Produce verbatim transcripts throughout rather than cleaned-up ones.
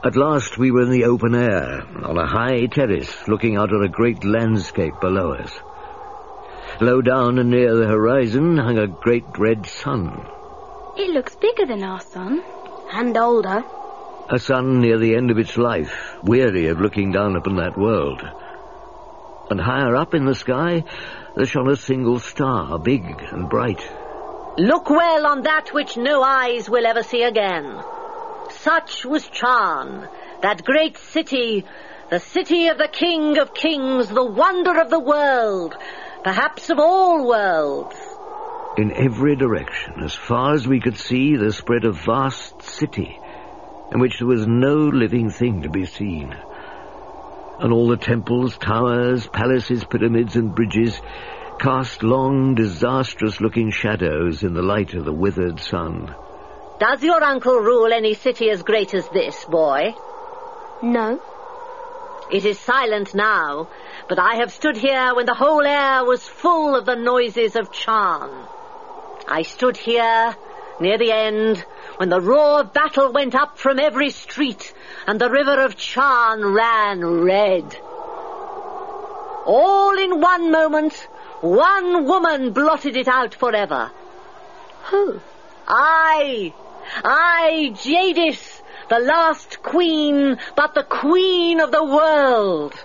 At last we were in the open air, on a high terrace, looking out at a great landscape below us. Low down and near the horizon hung a great red sun. It looks bigger than our sun. And older. A sun near the end of its life, weary of looking down upon that world. And higher up in the sky, there shone a single star, big and bright. Look well on that which no eyes will ever see again. Such was Charn, that great city, the city of the King of Kings, the wonder of the world, perhaps of all worlds. In every direction, as far as we could see, there spread a vast city, in which there was no living thing to be seen. And all the temples, towers, palaces, pyramids, and bridges cast long, disastrous-looking shadows in the light of the withered sun. Does your uncle rule any city as great as this, boy? No. It is silent now, but I have stood here when the whole air was full of the noises of Charn. I stood here, near the end, when the roar of battle went up from every street, and the river of Charn ran red. All in one moment, one woman blotted it out forever. Who? I, I, Jadis, the last queen, but the queen of the world.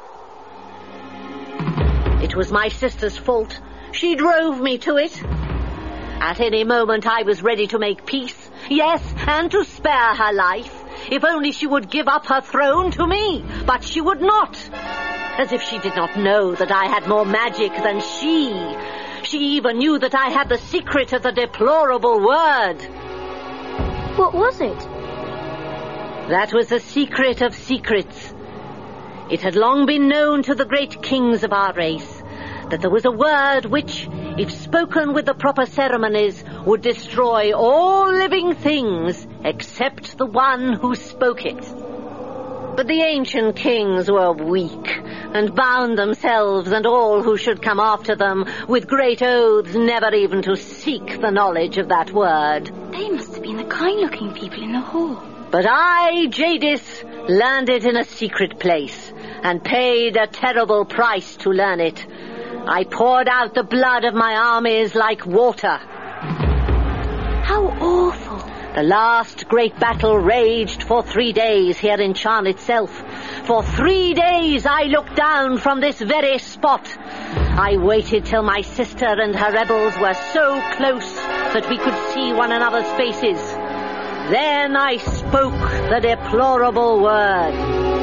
It was my sister's fault. She drove me to it. At any moment I was ready to make peace, yes, and to spare her life, if only she would give up her throne to me, but she would not. As if she did not know that I had more magic than she. She even knew that I had the secret of the deplorable word. What was it? That was the secret of secrets. It had long been known to the great kings of our race that there was a word which, if spoken with the proper ceremonies, would destroy all living things except the one who spoke it. But the ancient kings were weak, and bound themselves and all who should come after them with great oaths never even to seek the knowledge of that word. They must have been the kind-looking people in the hall. But I, Jadis, learned it in a secret place, and paid a terrible price to learn it. I poured out the blood of my armies like water. How awful. The last great battle raged for three days here in Charn itself. For three days I looked down from this very spot. I waited till my sister and her rebels were so close that we could see one another's faces. Then I spoke the deplorable word.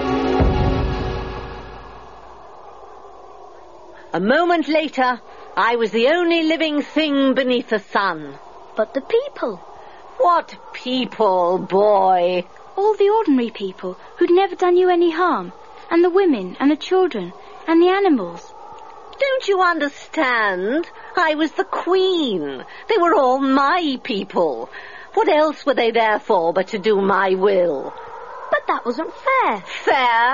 A moment later, I was the only living thing beneath the sun. But the people? What people, boy? All the ordinary people who'd never done you any harm, and the women and the children and the animals. Don't you understand? I was the queen. They were all my people. What else were they there for but to do my will? But that wasn't fair. Fair?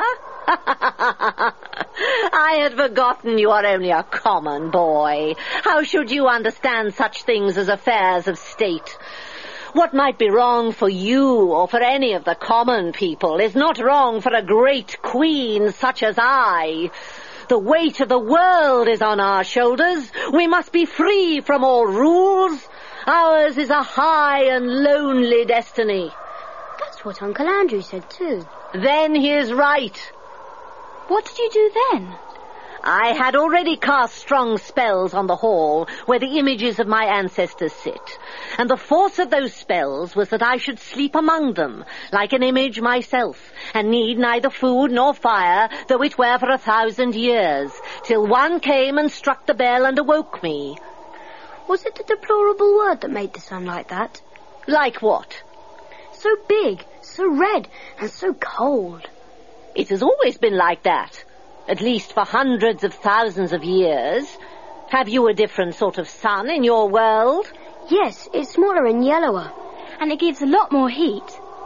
I had forgotten you are only a common boy. How should you understand such things as affairs of state? What might be wrong for you or for any of the common people is not wrong for a great queen such as I. The weight of the world is on our shoulders. We must be free from all rules. Ours is a high and lonely destiny. That's what Uncle Andrew said too. Then he is right. What did you do then? I had already cast strong spells on the hall where the images of my ancestors sit, and the force of those spells was that I should sleep among them, like an image myself, and need neither food nor fire, though it were for a thousand years, till one came and struck the bell and awoke me. Was it the deplorable word that made the sun like that? Like what? So big, so red, and so cold. It has always been like that. At least for hundreds of thousands of years. Have you a different sort of sun in your world? Yes, it's smaller and yellower. And it gives a lot more heat.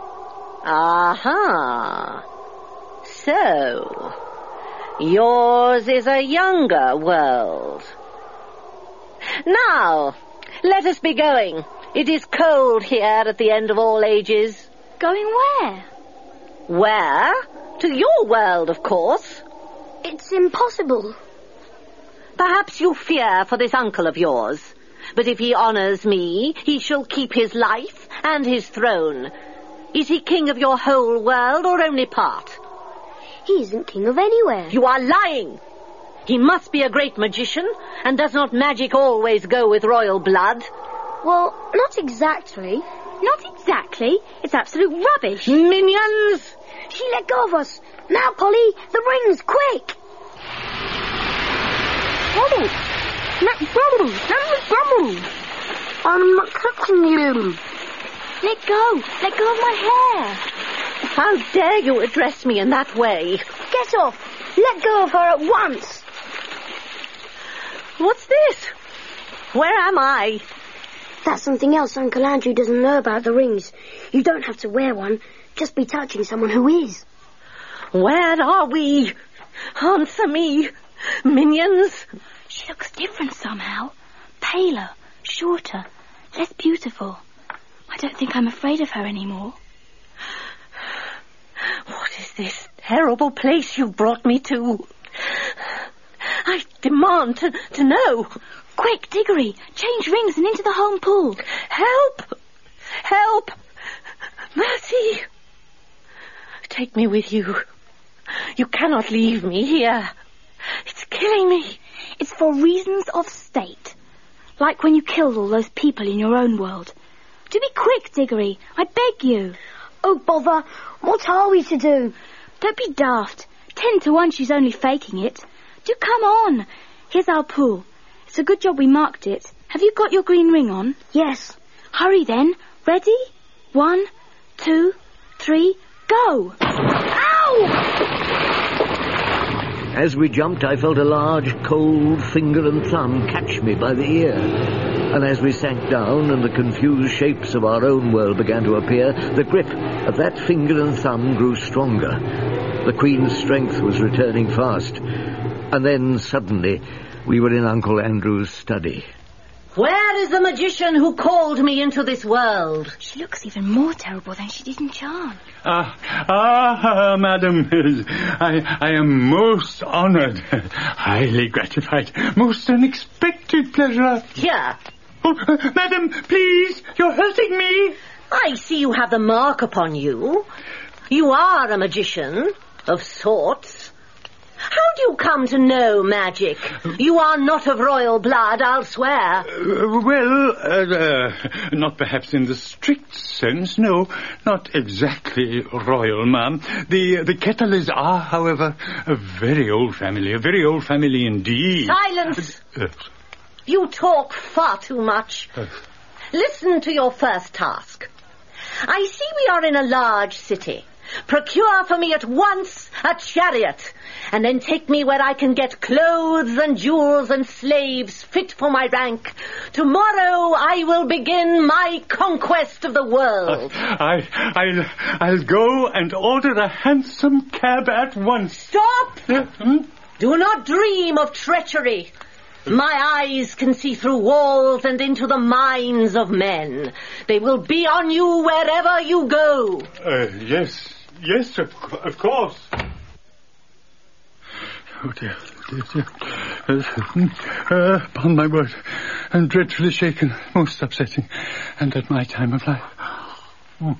Aha. So, yours is a younger world. Now, let us be going. It is cold here at the end of all ages. Going where? Where? To your world, of course. It's impossible. Perhaps you fear for this uncle of yours. But if he honors me, he shall keep his life and his throne. Is he king of your whole world or only part? He isn't king of anywhere. You are lying. He must be a great magician, and does not magic always go with royal blood? Well, not exactly. Not exactly. It's absolute rubbish. Minions! She let go of us. Now, Polly, the rings, quick! I'm not touching you. Let go. Let go of my hair. How dare you address me in that way? Get off. Let go of her at once. What's this? Where am I? That's something else Uncle Andrew doesn't know about the rings. You don't have to wear one. Just be touching someone who is. Where are we? Answer me. Minions? She looks different somehow. Paler, shorter, less beautiful. I don't think I'm afraid of her anymore. What is this terrible place you brought me to? I demand to, to know. Quick, Diggory, change rings and into the home pool. Help! Help! Mercy! Take me with you. You cannot leave me here. It's killing me. It's for reasons of state. Like when you killed all those people in your own world. Do be quick, Diggory. I beg you. Oh, bother. What are we to do? Don't be daft. Ten to one she's only faking it. Do come on. Here's our pool. It's a good job we marked it. Have you got your green ring on? Yes. Hurry then. Ready? One, two, three, go. Ow! As we jumped, I felt a large, cold finger and thumb catch me by the ear. And as we sank down and the confused shapes of our own world began to appear, the grip of that finger and thumb grew stronger. The Queen's strength was returning fast. And then, suddenly, we were in Uncle Andrew's study. Where is the magician who called me into this world? She looks even more terrible than she did in Charm. Ah, ah, madam, I, I am most honored, highly gratified, most unexpected pleasure. Here. Oh, uh, madam, please, you're hurting me. I see you have the mark upon you. You are a magician, of sorts. How do you come to know magic? You are not of royal blood, I'll swear. Uh, well, uh, uh, not perhaps in the strict sense, no. Not exactly royal, ma'am. The, the Kettlers are, however, a very old family, a very old family indeed. Silence! Uh, You talk far too much. uh, Listen to your first task. I see we are in a large city. Procure for me at once a chariot, and then take me where I can get clothes and jewels and slaves fit for my rank. Tomorrow I will begin my conquest of the world. I, I'll, I'll go and order a handsome cab at once. Stop! Uh, hmm? Do not dream of treachery. My eyes can see through walls and into the minds of men. They will be on you wherever you go. Uh, yes, yes, of, of course. Oh, dear, dear, dear. Uh, uh, upon my word, I'm dreadfully shaken, most upsetting, and at my time of life. Oh.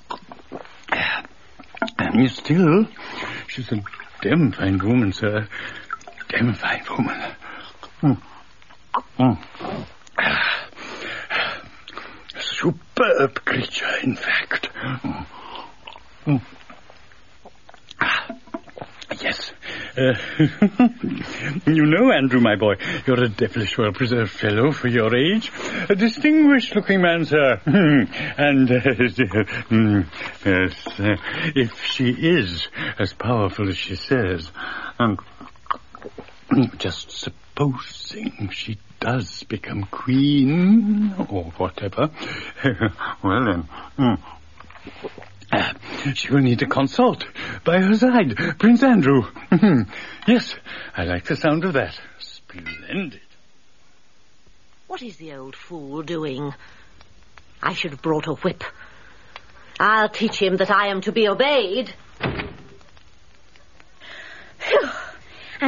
And you still, she's a damn fine woman, sir. Damn fine woman. Mm. Mm. A superb creature, in fact. Mm. Mm. Ah, yes. Uh, you know, Andrew, my boy, you're a devilish well-preserved fellow for your age. A distinguished-looking man, sir. And, uh, mm, yes, uh, if she is as powerful as she says, and just supposing she does become queen, or whatever, well then, mm, uh, she will need a consort by her side, Prince Andrew. Yes, I like the sound of that. Splendid. What is the old fool doing? I should have brought a whip. I'll teach him that I am to be obeyed.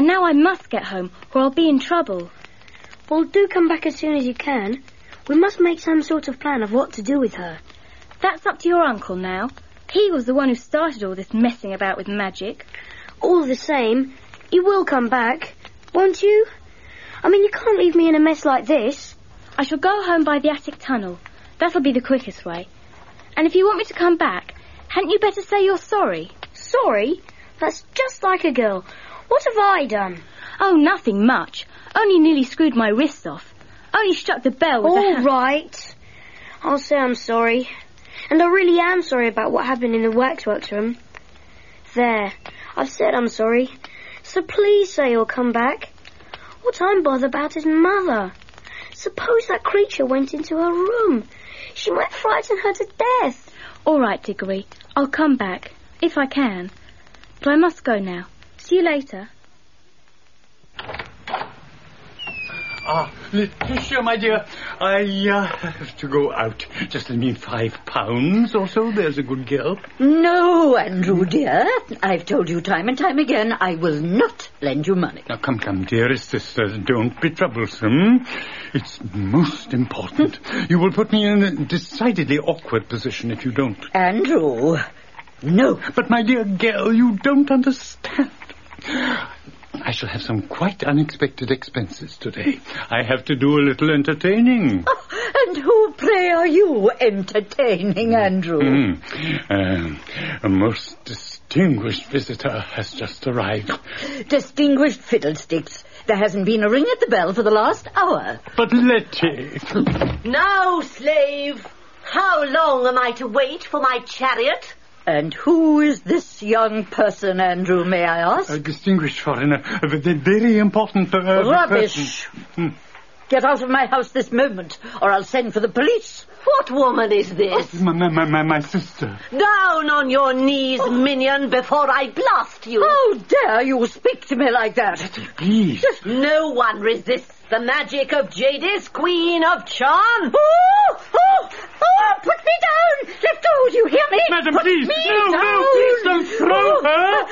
now I must get home, or I'll be in trouble. Well, do come back as soon as you can. We must make some sort of plan of what to do with her. That's up to your uncle now. He was the one who started all this messing about with magic. All the same, you will come back, won't you? I mean, you can't leave me in a mess like this. I shall go home by the attic tunnel. That'll be the quickest way. And if you want me to come back, hadn't you better say you're sorry? Sorry? That's just like a girl. What have I done? Oh, nothing much. Only nearly screwed my wrist off. Only struck the bell with All a... right. I'll say I'm sorry. And I really am sorry about what happened in the waxworks room. There. I've said I'm sorry. So please say you'll come back. What I'm bothered about is Mother. Suppose that creature went into her room. She might frighten her to death. All right, Diggory. I'll come back, if I can. But I must go now. See you later. Ah, Letitia, my dear, I uh, have to go out. Just lend me five pounds or so. There's a good girl. No, Andrew, dear. I've told you time and time again, I will not lend you money. Now, come, come, dearest sister, don't be troublesome. It's most important. You will put me in a decidedly awkward position if you don't. Andrew, no. But, my dear girl, you don't understand. I shall have some quite unexpected expenses today. I have to do a little entertaining. Oh, and who, pray, are you entertaining, Andrew? Mm. Um, a most distinguished visitor has just arrived. Distinguished fiddlesticks. There hasn't been a ring at the bell for the last hour. But Letty... Now, slave, how long am I to wait for my chariot? And who is this young person, Andrew, may I ask? A distinguished foreigner. A very important uh, Rubbish. person. Get out of my house this moment, or I'll send for the police. What woman is this? My, my, my, my sister. Down on your knees, oh. minion, before I blast you. How dare you speak to me like that? Please. No one resists the magic of Jadis, Queen of Charm. Oh, oh, oh, put me down. Let go, do you hear me? Madam, put please. Me no, down. no, please don't throw oh. her.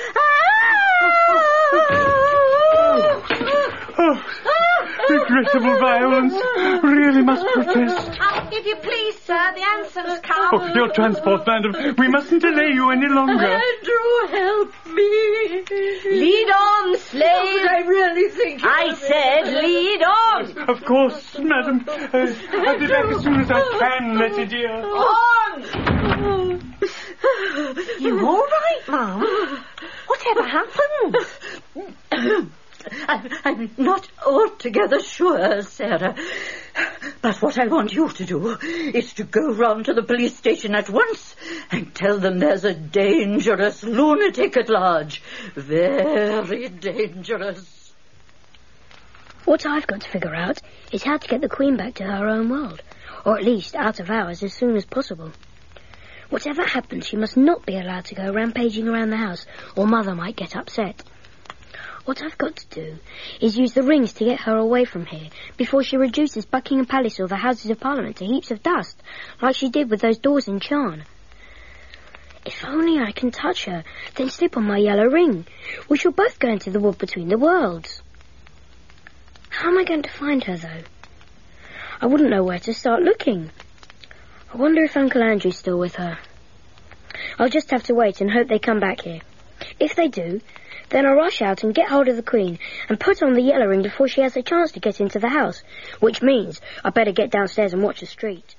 Oh, regrettable violence. Really must protest. Uh, if you please, sir, the answer's come. Oh, your transport, madam. We mustn't delay you any longer. Andrew, help me. Lead on, slave. I really think I said lead on. Of course, madam. Uh, I'll be back as soon as I can, Letty dear. On! You all right, Mum? Whatever happened? I'm, I'm not altogether sure, Sarah. But what I want you to do is to go round to the police station at once and tell them there's a dangerous lunatic at large. Very dangerous. What I've got to figure out is how to get the Queen back to her own world, or at least out of ours as soon as possible. Whatever happens, she must not be allowed to go rampaging around the house, or Mother might get upset. What I've got to do is use the rings to get her away from here before she reduces Buckingham Palace or the Houses of Parliament to heaps of dust, like she did with those doors in Charn. If only I can touch her, then slip on my yellow ring. We shall both go into the wood between the worlds. How am I going to find her, though? I wouldn't know where to start looking. I wonder if Uncle Andrew's still with her. I'll just have to wait and hope they come back here. If they do, then I'll rush out and get hold of the Queen and put on the yellow ring before she has a chance to get into the house, which means I better get downstairs and watch the street.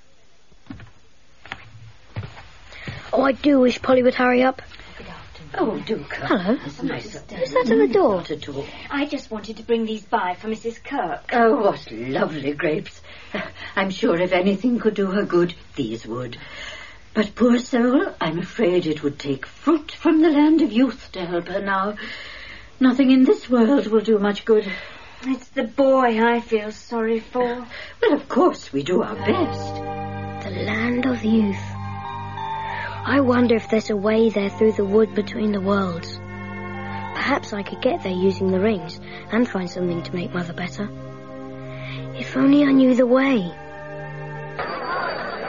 Oh, I do wish Polly would hurry up. Oh, do come. Hello. Nice. Who's that at the door? I just wanted to bring these by for Missus Kirk. Oh, what lovely grapes. I'm sure if anything could do her good, these would. But poor soul, I'm afraid it would take fruit from the land of youth to help her now. Nothing in this world will do much good. It's the boy I feel sorry for. Well, of course, we do our best. The land of youth. I wonder if there's a way there through the wood between the worlds. Perhaps I could get there using the rings and find something to make Mother better. If only I knew the way.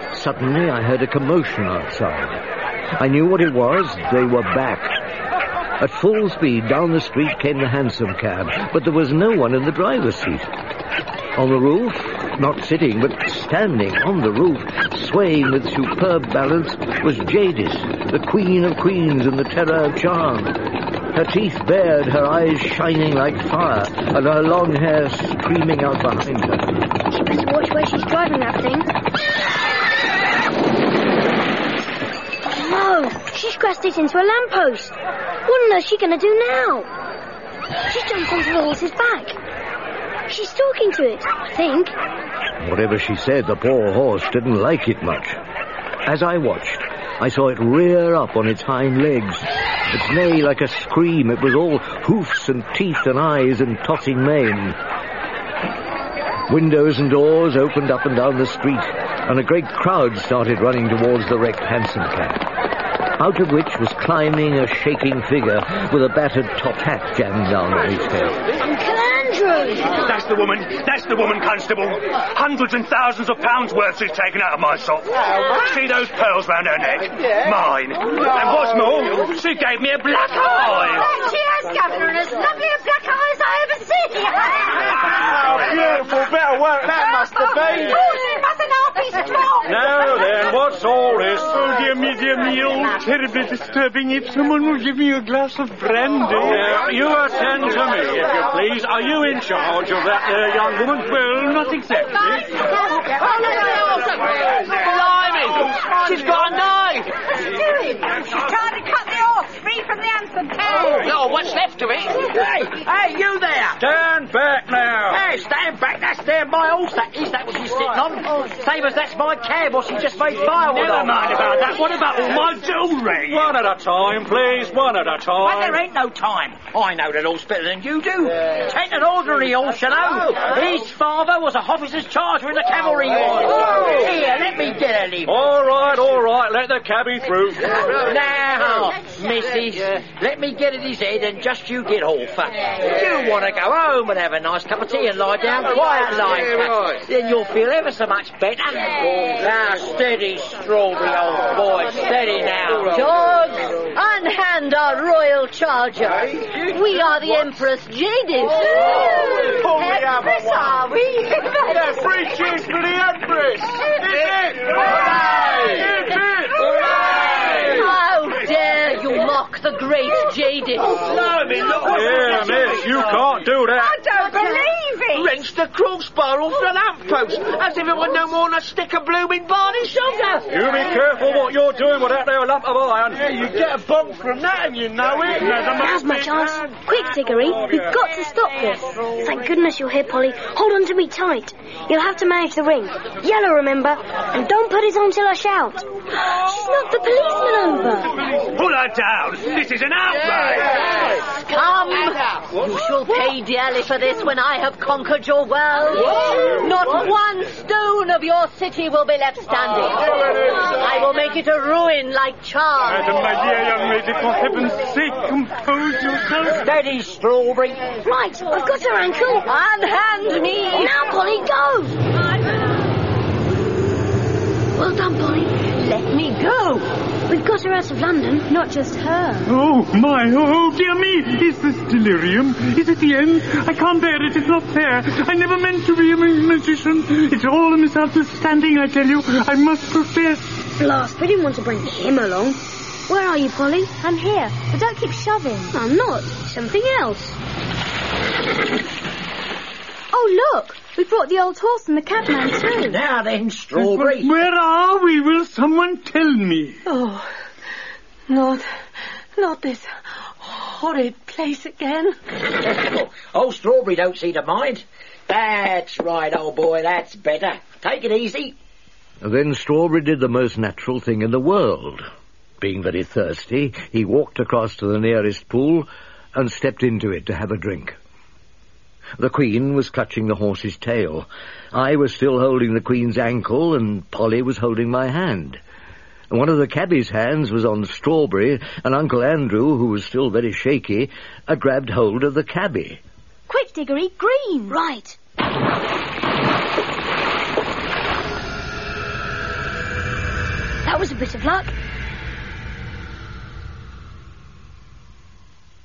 Suddenly I heard a commotion outside. I knew what it was. They were back. At full speed down the street came the hansom cab, but there was no one in the driver's seat. On the roof, not sitting, but standing on the roof, swaying with superb balance, was Jadis, the queen of queens and the terror of charm. Her teeth bared, her eyes shining like fire, and her long hair streaming out behind her. She better watch where she's driving that thing. No, she scratched it into a lamppost. What on earth is she going to do now? She jumped onto the horse's back. She's talking to it, I think. Whatever she said, the poor horse didn't like it much. As I watched, I saw it rear up on its hind legs. Its neigh like a scream. It was all hoofs and teeth and eyes and tossing mane. Windows and doors opened up and down the street, and a great crowd started running towards the wrecked hansom cab, out of which was climbing a shaking figure with a battered top hat jammed down on his head. Uncle Andrew! That's the woman. That's the woman, Constable. Hundreds and thousands of pounds worth she's taken out of my shop. See those pearls round her neck? Mine. And what's more, she gave me a black eye. She has, Governor, and as lovely a black eye as I ever see. Oh, beautiful bit of work that must have been. Oh, she mustn't all be strong. Now then, what's all this? Oh, dear me, dear me, oh, terribly disturbing. If someone will give me a glass of brandy. Now, you attend to me, if you please. Are you in charge of that there young woman? Well, not exactly. Blimey! She's got a knife! She's trying to cut me off, free from the hansom cab. Oh, what's left of it? Hey, hey, you there! Stand back now. Hey, stand back. That's there my horse. That is that what she's sitting on? Same as that's my cab, or she just made firewood Never on. mind about that. What about all my jewellery? One at a time, please. One at a time. But there ain't no time. I know the horse better than you do. Take an ordinary horse, you know. His father was a officer's charger in the cavalry. Here, let me get a lift. All right, all right. Let the cabbie through. Now, missus, let me get at his head and just you get off. You want to go home and have a nice cup of tea and lie down quiet like that. Then you'll feel ever so much better. Now, steady, Strawberry, old boy. Steady now. Dogs, unhand our royal charger. We are the Empress Jadis. Empress, are we? Yeah, free cheers for the Empress. Is it? Hooray! Is it? Hooray! How dare you mock the great Jadis? Yeah, miss, you can't do that. don't believe it. Wrenched the crossbar off the lamppost as if it were no more than a stick of blooming barley sugar. You be careful what you're doing with that there lump of iron. Yeah, you get a bump from that and you know it. Now's my chance. Quick, Diggory. We've got to stop this. Thank goodness you're here, Polly. Hold on to me tight. You'll have to manage the ring. Yellow, remember? And don't put it on till I shout. She's knocked the policeman over. Pull her down. This is an outrage. Come, you shall pay dearly for this when I have conquered your world. Not one stone of your city will be left standing. I will make it a ruin like charm. Madam, my dear young lady, for heaven's sake, compose yourself. Steady, Strawberry. Right, I've got her ankle. Unhand me. Now, Polly, go. Well done, Polly. Let me go. We've got her out of London. Not just her. Oh, my, oh, dear me. Is this delirium? Is it the end? I can't bear it. It's not fair. I never meant to be a magician. It's all a misunderstanding, I tell you. I must profess. Blast, we didn't want to bring him along. Where are you, Polly? I'm here, but don't keep shoving. I'm not. Something else. Oh, look. We brought the old horse and the cabman too. Now then, Strawberry. Where are we? Will someone tell me? Oh, not, not this horrid place again. Oh, Strawberry don't seem to mind. That's right, old boy, that's better. Take it easy. Then Strawberry did the most natural thing in the world. Being very thirsty, he walked across to the nearest pool and stepped into it to have a drink. The Queen was clutching the horse's tail. I was still holding the Queen's ankle, and Polly was holding my hand. One of the cabbie's hands was on Strawberry, and Uncle Andrew, who was still very shaky, had grabbed hold of the cabbie. Quick, Diggory, green. Right. That was a bit of luck.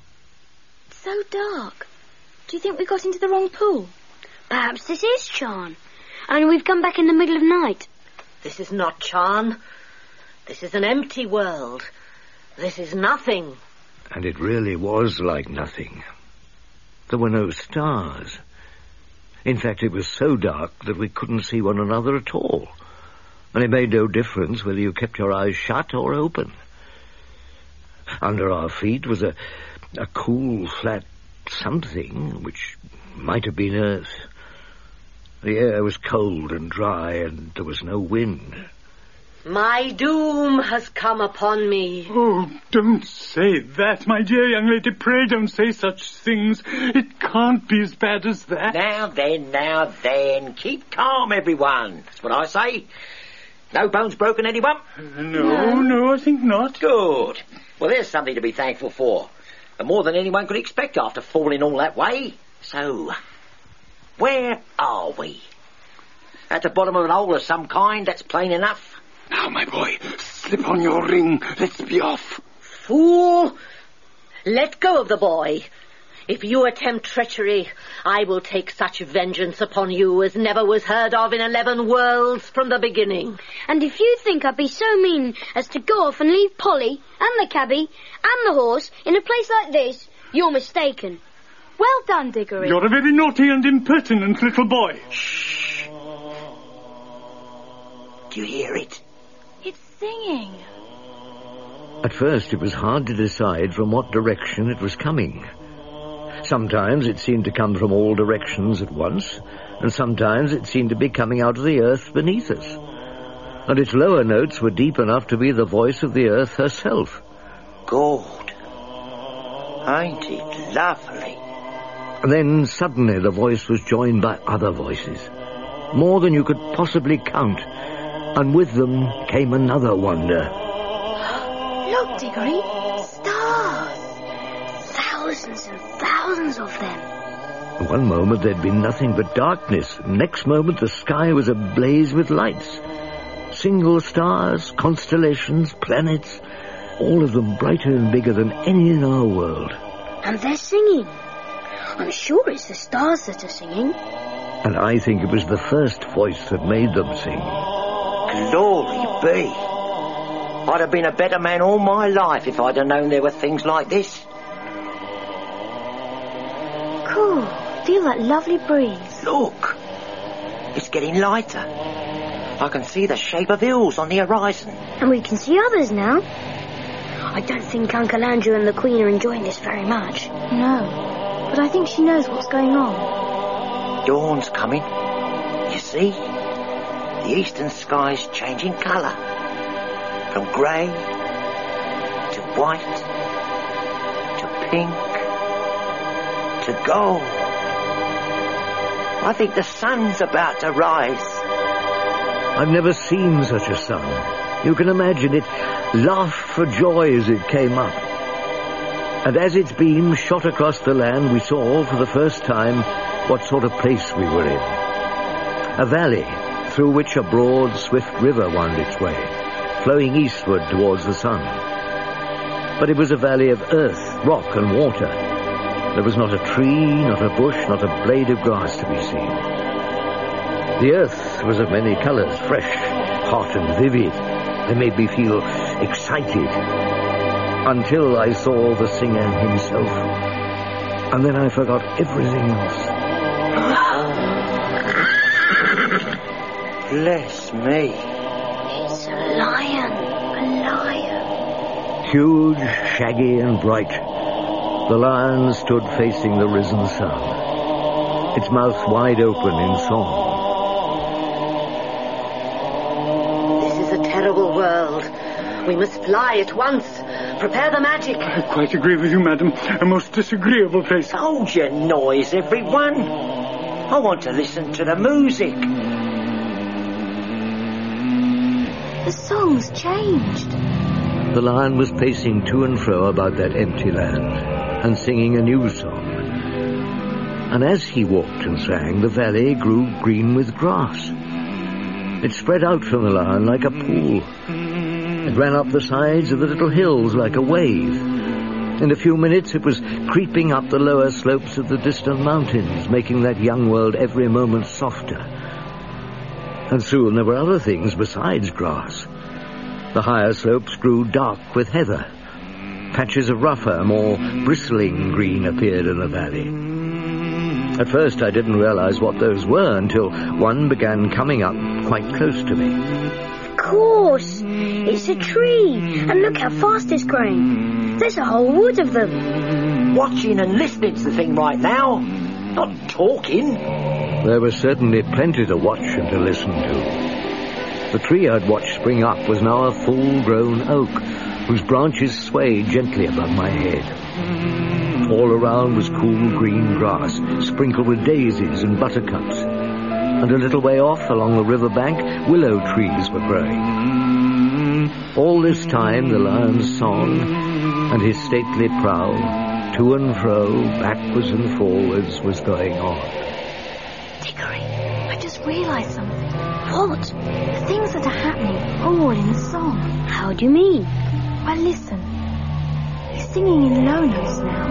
so dark. Do you think we got into the wrong pool? Perhaps this is Charn, and we've come back in the middle of night. This is not Charn. This is an empty world. This is nothing. And it really was like nothing. There were no stars. In fact, it was so dark that we couldn't see one another at all. And it made no difference whether you kept your eyes shut or open. Under our feet was a, a cool, flat something, which might have been Earth. The air was cold and dry, and there was no wind. My doom has come upon me. Oh, don't say that, my dear young lady. Pray don't say such things. It can't be as bad as that. Now then, now then. Keep calm, everyone. That's what I say. No bones broken, anyone? Uh, no, no, no, I think not. Good. Well, there's something to be thankful for. And more than anyone could expect after falling all that way. So, where are we? At the bottom of an hole of some kind, that's plain enough. Now, my boy, slip on your ring. Let's be off. Fool! Let go of the boy. If you attempt treachery, I will take such vengeance upon you as never was heard of in eleven worlds from the beginning. And if you think I'd be so mean as to go off and leave Polly and the cabbie and the horse in a place like this, you're mistaken. Well done, Diggory. You're a very naughty and impertinent little boy. Shh. Do you hear it? It's singing. At first it was hard to decide from what direction it was coming. Sometimes it seemed to come from all directions at once, and sometimes it seemed to be coming out of the earth beneath us. And its lower notes were deep enough to be the voice of the earth herself. Good. Ain't it lovely? And then suddenly the voice was joined by other voices, more than you could possibly count, and with them came another wonder. Look, Diggory, stars. Thousands and thousands of them. One moment there'd been nothing but darkness. Next moment the sky was ablaze with lights. Single stars, constellations, planets, all of them brighter and bigger than any in our world. And they're singing. I'm sure it's the stars that are singing. And I think it was the first voice that made them sing. Glory be. I'd have been a better man all my life if I'd have known there were things like this. Cool. Feel that lovely breeze. Look. It's getting lighter. I can see the shape of hills on the horizon. And we can see others now. I don't think Uncle Andrew and the Queen are enjoying this very much. No, but I think she knows what's going on. Dawn's coming. You see? The eastern sky's changing colour. From grey to white to pink to gold. I think the sun's about to rise. I've never seen such a sun. You can imagine it laughed for joy as it came up. And as its beams shot across the land, we saw for the first time what sort of place we were in. A valley through which a broad, swift river wound its way, flowing eastward towards the sun. But it was a valley of earth, rock and water. There was not a tree, not a bush, not a blade of grass to be seen. The earth was of many colours, fresh, hot and vivid. They made me feel excited until I saw the singer himself. And then I forgot everything else. Bless me. It's a lion. A lion. Huge, shaggy and bright, the lion stood facing the risen sun, its mouth wide open in song. This is a terrible world. We must fly at once. Prepare the magic. I quite agree with you, madam. A most disagreeable place. Hold your noise, everyone. I want to listen to the music. The song's changed. The lion was pacing to and fro about that empty land and singing a new song. And as he walked and sang, the valley grew green with grass. It spread out from the lion like a pool. It ran up the sides of the little hills like a wave. In a few minutes it was creeping up the lower slopes of the distant mountains, making that young world every moment softer. And soon there were other things besides grass. The higher slopes grew dark with heather. Patches of rougher, more bristling green appeared in the valley. At first I didn't realize what those were until one began coming up quite close to me. Of course! It's a tree! And look how fast it's growing. There's a whole wood of them. Watching and listening to the thing right now. Not talking. There was certainly plenty to watch and to listen to. The tree I'd watched spring up was now a full-grown oak, whose branches swayed gently above my head. All around was cool green grass, sprinkled with daisies and buttercups. And a little way off, along the river bank, willow trees were growing. All this time, the lion's song and his stately prowl, to and fro, backwards and forwards, was going on. Dickory, I just realised something. What? The things that are happening are all in the song. How do you mean? Well, listen. He's singing in low notes now.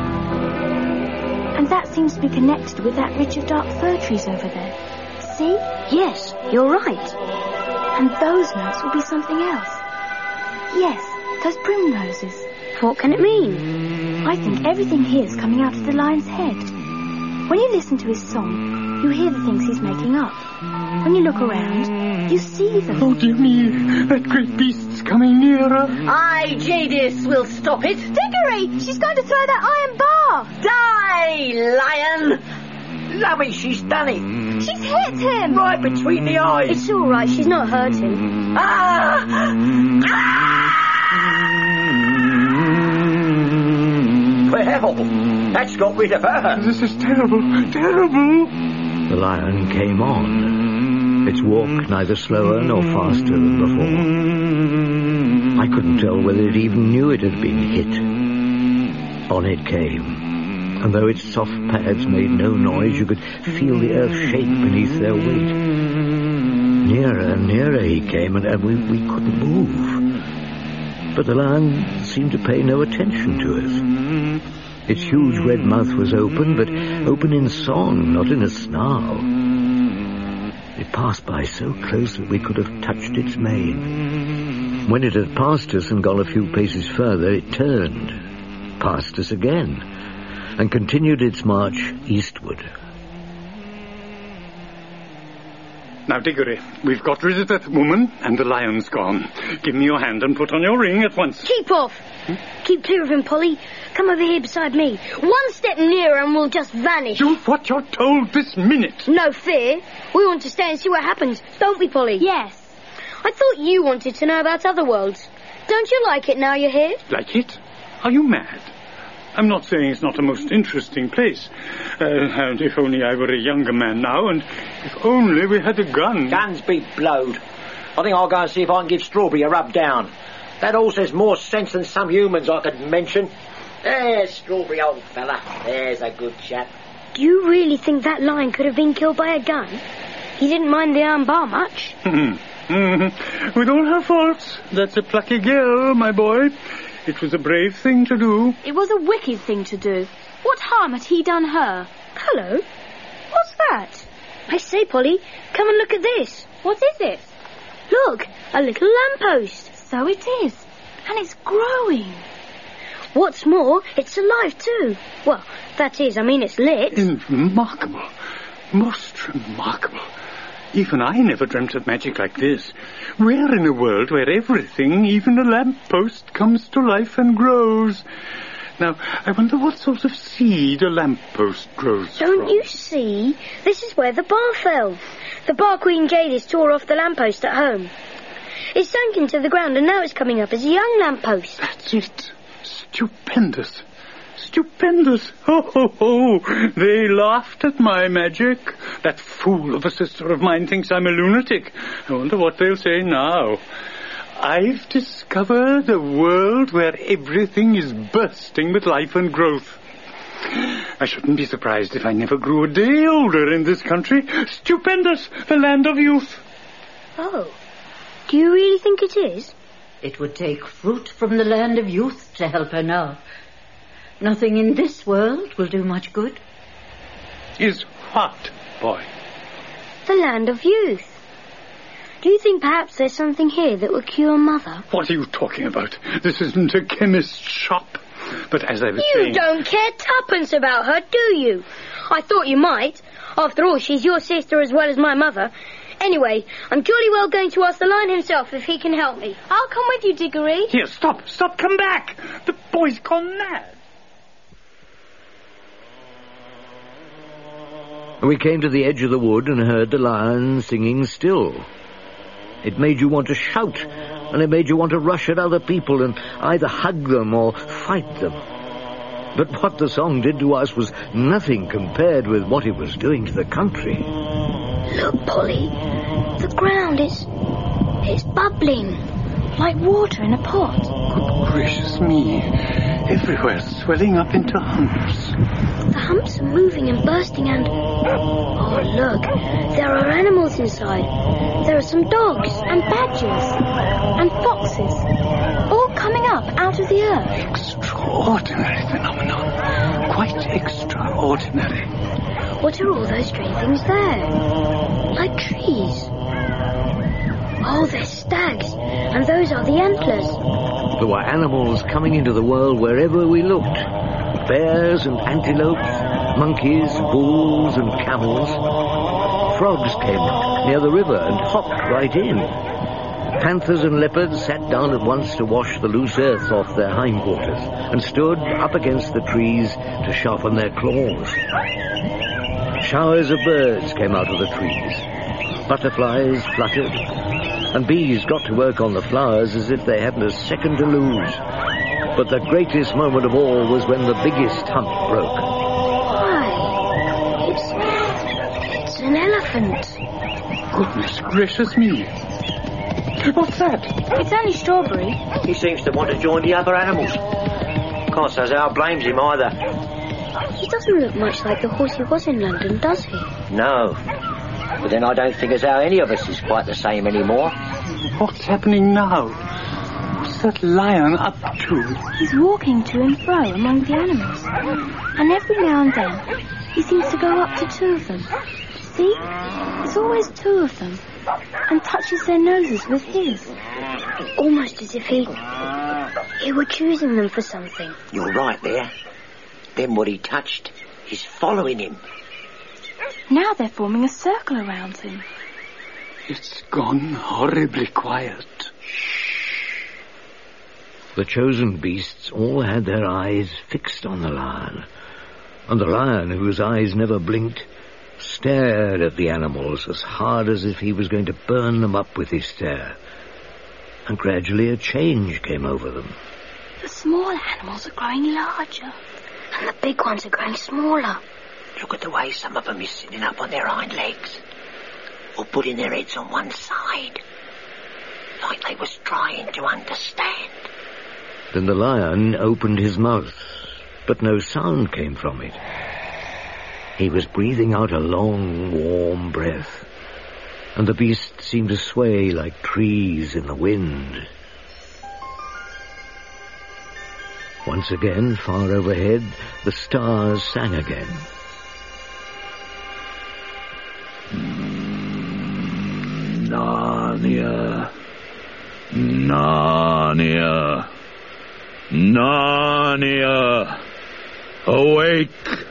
And that seems to be connected with that ridge of dark fir trees over there. See? Yes, you're right. And those notes will be something else. Yes, those primroses. What can it mean? I think everything here is coming out of the lion's head. When you listen to his song, you hear the things he's making up. When you look around, you see them. Oh, dear me, that great beast's coming nearer. I, Jadis, will stop it. Dickory, she's going to throw that iron bar. Die, lion! Lummy, she's done it. She's hit him. Right between the eyes. It's all right, she's not hurt him. Ah! Ah! Well, that's got rid of her. This is terrible, terrible. The lion came on, its walk neither slower nor faster than before. I couldn't tell whether it even knew it had been hit. On it came, and though its soft pads made no noise, you could feel the earth shake beneath their weight. Nearer and nearer he came, and, and we, we couldn't move. But the lion seemed to pay no attention to us. Its huge red mouth was open, but open in song, not in a snarl. It passed by so close that we could have touched its mane. When it had passed us and gone a few paces further, it turned, passed us again, and continued its march eastward. Now, Dickory, we've got rid of that woman, and the lion's gone. Give me your hand and put on your ring at once. Keep off! Hmm? Keep clear of him, Polly. Come over here beside me. One step nearer and we'll just vanish. Do what you're told this minute. No fear. We want to stay and see what happens, don't we, Polly? Yes. I thought you wanted to know about other worlds. Don't you like it now you're here? Like it? Are you mad? I'm not saying it's not a most interesting place. Uh, and if only I were a younger man now, and if only we had a gun. Guns be blowed. I think I'll go and see if I can give Strawberry a rub down. That horse has more sense than some humans I could mention. There's Strawberry, old fella. There's a good chap. Do you really think that lion could have been killed by a gun? He didn't mind the iron bar much. With all her faults, that's a plucky girl, my boy. It was a brave thing to do. It was a wicked thing to do. What harm had he done her? Hello. What's that? I say, Polly, come and look at this. What is it? Look, a little lamppost. So it is. And it's growing. What's more, it's alive too. Well, that is, I mean, it's lit. Remarkable. Most remarkable. Even I never dreamt of magic like this. We're in a world where everything, even a lamppost, comes to life and grows. Now, I wonder what sort of seed a lamppost grows Don't from. you see? This is where the bar fell. The bar Queen Jadis tore off the lamppost at home. It sank into the ground and now it's coming up as a young lamppost. That's it. Stupendous. Stupendous. Ho, ho, ho. They laughed at my magic. That fool of a sister of mine thinks I'm a lunatic. I wonder what they'll say now. I've discovered a world where everything is bursting with life and growth. I shouldn't be surprised if I never grew a day older in this country. Stupendous, the land of youth. Oh, do you really think it is? It would take fruit from the land of youth to help her now. Nothing in this world will do much good. Is what, boy? The land of youth. Do you think perhaps there's something here that will cure Mother? What are you talking about? This isn't a chemist's shop. But as I was you saying... You don't care tuppence about her, do you? I thought you might. After all, she's your sister as well as my mother. Anyway, I'm jolly well going to ask the Lion himself if he can help me. I'll come with you, Diggory. Here, stop, stop, come back! The boy's gone mad. We came to the edge of the wood and heard the lion singing still. It made you want to shout, and it made you want to rush at other people and either hug them or fight them. But what the song did to us was nothing compared with what it was doing to the country. Look, Polly, the ground is... it's bubbling. Like water in a pot. Good gracious me. Everywhere swelling up into humps. The humps are moving and bursting and... oh, look. There are animals inside. There are some dogs and badgers and foxes. All coming up out of the earth. Extraordinary phenomenon. Quite extraordinary. What are all those strange things there? Like trees. Oh, they're stags, and those are the antlers. There were animals coming into the world wherever we looked. Bears and antelopes, monkeys, bulls and camels. Frogs came near the river and hopped right in. Panthers and leopards sat down at once to wash the loose earth off their hindquarters and stood up against the trees to sharpen their claws. Showers of birds came out of the trees. Butterflies fluttered, and bees got to work on the flowers as if they hadn't a second to lose. But the greatest moment of all was when the biggest hump broke. Why, it's... it's an elephant. Goodness gracious me. What's that? It's only Strawberry. He seems to want to join the other animals. Can't say how blames him either. He doesn't look much like the horse he was in London, does he? No. But then I don't think as how any of us is quite the same anymore. What's happening now? What's that lion up to? He's walking to and fro among the animals. And every now and then, he seems to go up to two of them. See? There's always two of them. And touches their noses with his. Almost as if he... he were choosing them for something. You're right there. Then what he touched is following him. Now they're forming a circle around him. It's gone horribly quiet. The chosen beasts all had their eyes fixed on the lion. And the lion, whose eyes never blinked, stared at the animals as hard as if he was going to burn them up with his stare. And gradually a change came over them. The small animals are growing larger. And the big ones are growing smaller. Look at the way some of them is sitting up on their hind legs. Or putting their heads on one side. Like they was trying to understand. Then the lion opened his mouth, but no sound came from it. He was breathing out a long, warm breath, and the beast seemed to sway like trees in the wind. Once again, far overhead, the stars sang again. Narnia, Narnia, Narnia, awake!